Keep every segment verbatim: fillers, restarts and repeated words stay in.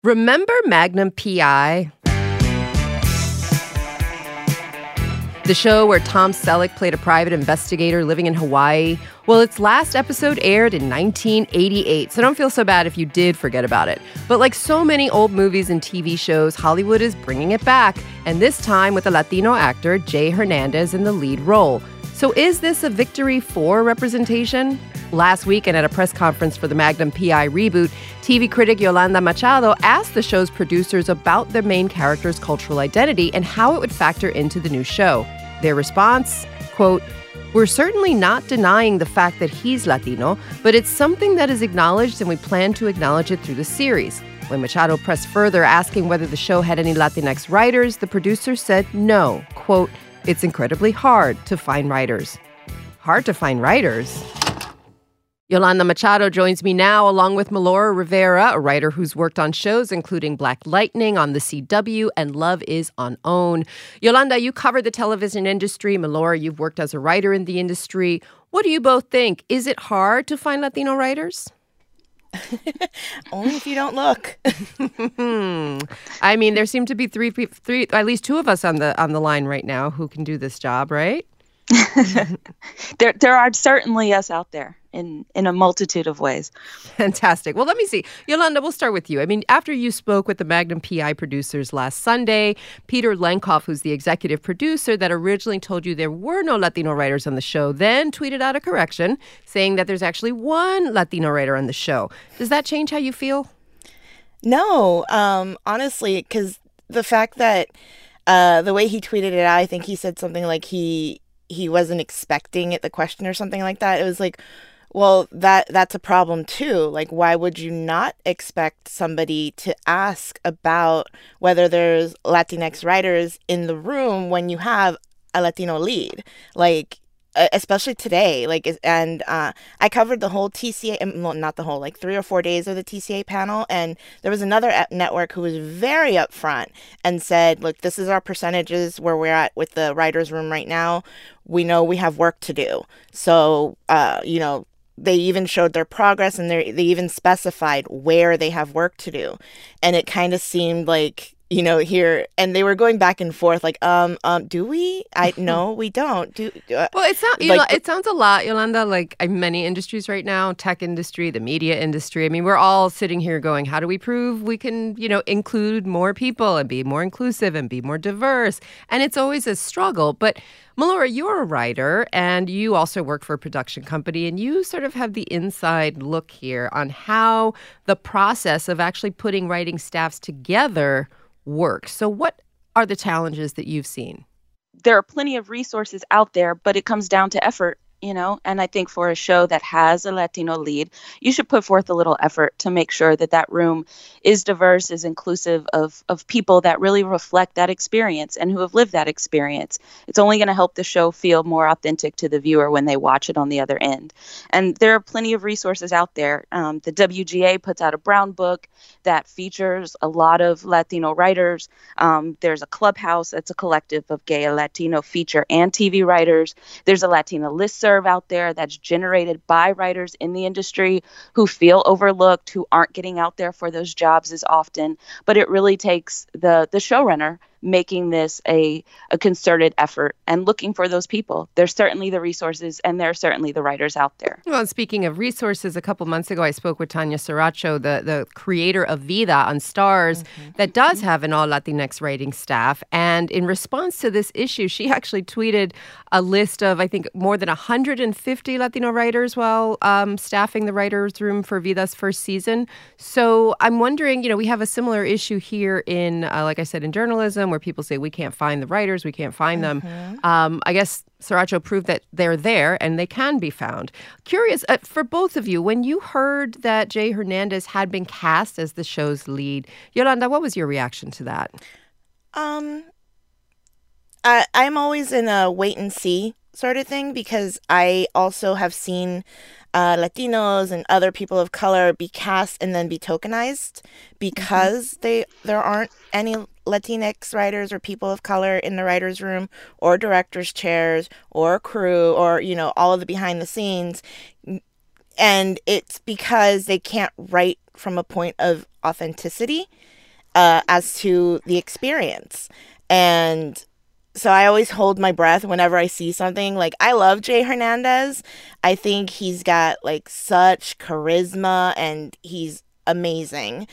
Remember Magnum P I? The show where Tom Selleck played a private investigator living in Hawaii? Well, its last episode aired in nineteen eighty-eight, so don't feel so bad if you did forget about it. But like so many old movies and T V shows, Hollywood is bringing it back, and this time with a Latino actor, Jay Hernandez, in the lead role. So is this a victory for representation? Last weekend at a press conference for the Magnum P I reboot, T V critic Yolanda Machado asked the show's producers about their main character's cultural identity and how it would factor into the new show. Their response, quote, "We're certainly not denying the fact that he's Latino, but it's something that is acknowledged and we plan to acknowledge it through the series." When Machado pressed further, asking whether the show had any Latinx writers, the producer said no. Quote, "It's incredibly hard to find writers." Hard to find writers? Yolanda Machado joins me now, along with Melora Rivera, a writer who's worked on shows including Black Lightning on the C W and Love Is on OWN. Yolanda, you cover the television industry. Melora, you've worked as a writer in the industry. What do you both think? Is it hard to find Latino writers? Only if you don't look. I mean, there seem to be three, three, at least two of us on the on the line right now who can do this job, right? there, there are certainly us out there in in a multitude of ways. Fantastic. Well, let me see. Yolanda, we'll start with you. I mean, after you spoke with the Magnum P I producers last Sunday, Peter Lenkov, who's the executive producer that originally told you there were no Latino writers on the show, then tweeted out a correction saying that there's actually one Latino writer on the show. Does that change how you feel? No, um, honestly, because the fact that uh, the way he tweeted it out, I think he said something like he he wasn't expecting it, the question or something like that. It was like, well, that that's a problem too. Like, why would you not expect somebody to ask about whether there's Latinx writers in the room when you have a Latino lead? Like, especially today, like, and uh, I covered the whole T C A, well, not the whole, like three or four days of the T C A panel, and there was another network who was very upfront and said, look, this is our percentages where we're at with the writer's room right now. We know we have work to do. So, uh, you know, they even showed their progress, and they they even specified where they have work to do. And it kind of seemed like, you know, here, and they were going back and forth, like, um, um, do we? I no, we don't. Do uh, well, it sounds, you like, know, it sounds a lot, Yolanda, like in many industries right now, tech industry, the media industry. I mean, we're all sitting here going, how do we prove we can, you know, include more people and be more inclusive and be more diverse? And it's always a struggle. But Melora, you're a writer, and you also work for a production company, and you sort of have the inside look here on how the process of actually putting writing staffs together works. So what are the challenges that you've seen? There are plenty of resources out there, but it comes down to effort, you know, and I think for a show that has a Latino lead, you should put forth a little effort to make sure that that room is diverse, is inclusive of of people that really reflect that experience and who have lived that experience. It's only going to help the show feel more authentic to the viewer when they watch it on the other end. And there are plenty of resources out there. Um, the W G A puts out a brown book that features a lot of Latino writers. Um, there's a Clubhouse that's a collective of gay and Latino feature and T V writers. There's a Latina listserv out there that's generated by writers in the industry who feel overlooked, who aren't getting out there for those jobs as often. But it really takes the the showrunner making this a, a concerted effort and looking for those people. There's certainly the resources, and there are certainly the writers out there. Well, speaking of resources, a couple months ago, I spoke with Tanya Saracho, the, the creator of Vida on Starz, mm-hmm. that does have an all-Latinx writing staff. And in response to this issue, she actually tweeted a list of, I think, more than one hundred fifty Latino writers while um, staffing the writer's room for Vida's first season. So I'm wondering, you know, we have a similar issue here in, uh, like I said, in journalism, where people say we can't find the writers, we can't find them. Mm-hmm. Um, I guess Saracho proved that they're there and they can be found. Curious, uh, for both of you, when you heard that Jay Hernandez had been cast as the show's lead, Yolanda, what was your reaction to that? Um, I, I'm always in a wait and see sort of thing, because I also have seen uh, Latinos and other people of color be cast and then be tokenized because mm-hmm. they there aren't any Latinx writers or people of color in the writer's room or director's chairs or crew or, you know, all of the behind the scenes. And it's because they can't write from a point of authenticity. uh, as to the experience. And so I always hold my breath whenever I see something. Like, I love Jay Hernandez. I think he's got like such charisma and he's amazing.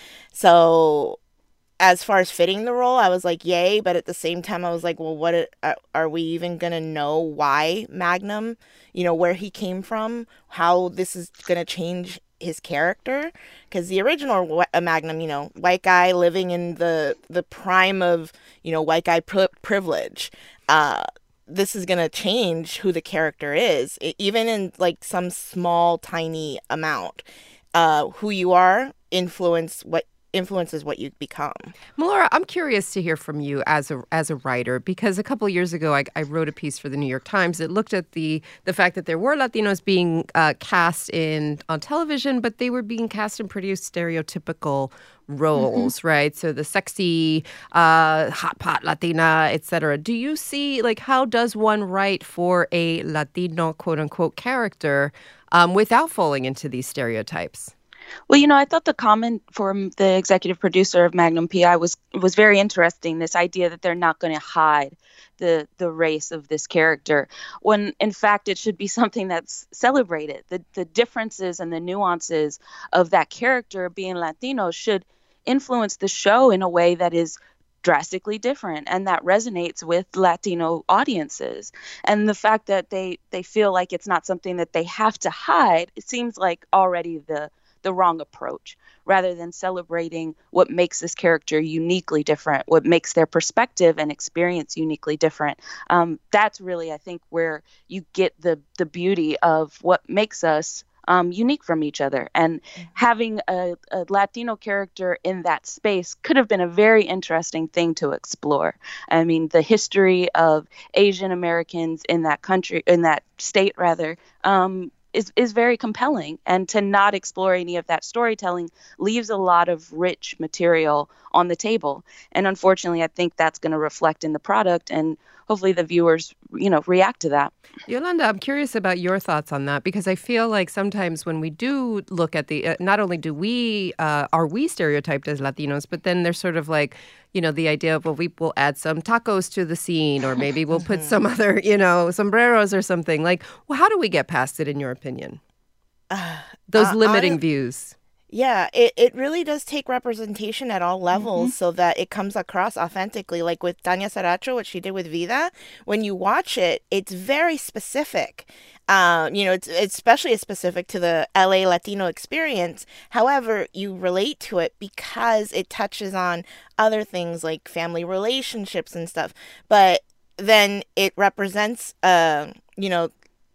So as far as fitting the role, I was like, yay. But at the same time, I was like, well, what it, are, are we even going to know why Magnum, you know, where he came from, how this is going to change his character? Because the original Magnum, you know, white guy living in the, the prime of, you know, white guy pri- privilege. Uh, this is going to change who the character is, it, even in like some small, tiny amount. Uh, who you are influence what influences what you become. Melora, I'm curious to hear from you as a as a writer, because a couple of years ago I, I wrote a piece for the New York Times that looked at the the fact that there were Latinos being uh, cast in on television, but they were being cast in pretty stereotypical roles, mm-hmm. right? So the sexy, uh, hot pot Latina, et cetera. Do you see, like, how does one write for a Latino quote unquote character um, without falling into these stereotypes? Well, you know, I thought the comment from the executive producer of Magnum P I was was very interesting, this idea that they're not going to hide the the race of this character, when in fact it should be something that's celebrated. The the differences and the nuances of that character being Latino should influence the show in a way that is drastically different and that resonates with Latino audiences. And the fact that they they feel like it's not something that they have to hide, it seems like already the the wrong approach, rather than celebrating what makes this character uniquely different, what makes their perspective and experience uniquely different. Um, that's really, I think, where you get the the beauty of what makes us um, unique from each other. And having a, a Latino character in that space could have been a very interesting thing to explore. I mean, the history of Asian Americans in that country, in that state, rather, um, is is very compelling, and to not explore any of that storytelling leaves a lot of rich material on the table. And unfortunately, I think that's going to reflect in the product, and hopefully the viewers, you know, react to that. Yolanda, I'm curious about your thoughts on that, because I feel like sometimes when we do look at the, uh, not only do we, uh, are we stereotyped as Latinos, but then there's sort of like, you know, the idea of, well, we will add some tacos to the scene, or maybe we'll put some other, you know, sombreros or something. Like, well, how do we get past it, in your opinion? Uh, Those uh, limiting I, views. Yeah, it, it really does take representation at all levels, mm-hmm. so that it comes across authentically. Like with Tanya Saracho, what she did with Vida, when you watch it, it's very specific. Um, you know, it's, it's especially specific to the L A Latino experience. However, you relate to it because it touches on other things like family relationships and stuff. But then it represents, uh, you know,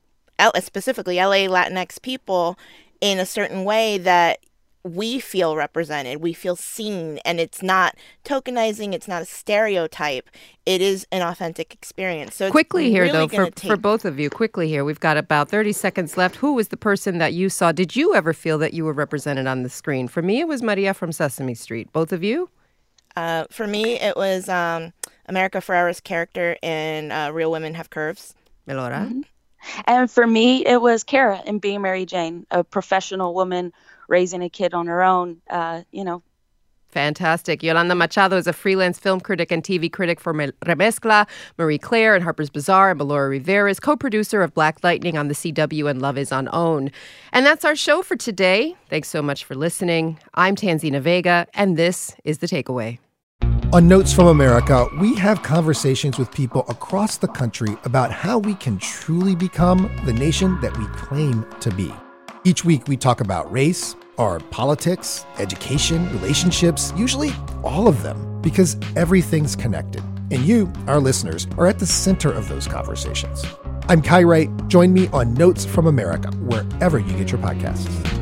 L- specifically L A Latinx people in a certain way that we feel represented, we feel seen, and it's not tokenizing, it's not a stereotype, it is an authentic experience. So quickly here, really though, for, take... for both of you, quickly here, we've got about thirty seconds left. Who was the person that you saw? Did you ever feel that you were represented on the screen? For me, it was Maria from Sesame Street. Both of you? Uh, for me, it was um, America Ferrera's character in uh, Real Women Have Curves. Melora? Mm-hmm. And for me, it was Kara in Being Mary Jane, a professional woman raising a kid on her own, uh, you know. Fantastic. Yolanda Machado is a freelance film critic and T V critic for Remezcla. Marie Claire and Harper's Bazaar, and Melora Rivera is co-producer of Black Lightning on the C W and Love Is on OWN. And that's our show for today. Thanks so much for listening. I'm Tanzina Vega, and this is The Takeaway. On Notes from America, we have conversations with people across the country about how we can truly become the nation that we claim to be. Each week, we talk about race, our politics, education, relationships, usually all of them, because everything's connected. And you, our listeners, are at the center of those conversations. I'm Kai Wright. Join me on Notes from America, wherever you get your podcasts.